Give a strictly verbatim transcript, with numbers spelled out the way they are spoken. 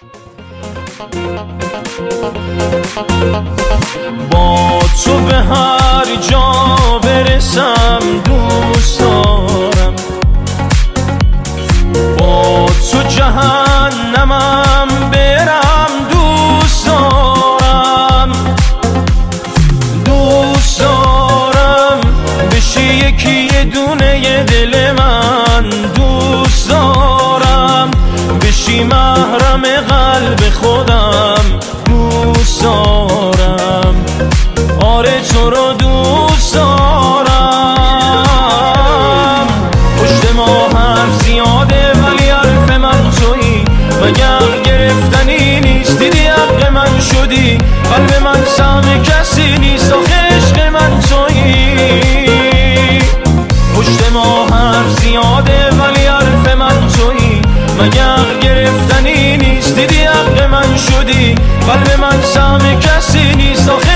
با تو به هر جا برسم دوست دارم، با تو جهنمم برم دوست دارم، دوست دارم بشی یکی یه دونه دل من، دوست دارم بشی محرم قلب خودم، دوست دارم آره تو رو دوست دارم. پشت ما حرف زیاده ولی حرف من تویی، مگر گرفتنی نیست دیدی حق من شدی، قلب من سهم کسی نیست آخه عشق من تویی. پشت ما حرف زیاده ولی حرف من تویی، مگر گرفتنی نیست دیدی حق من شدی، قلب من سهم کسی نیست آخه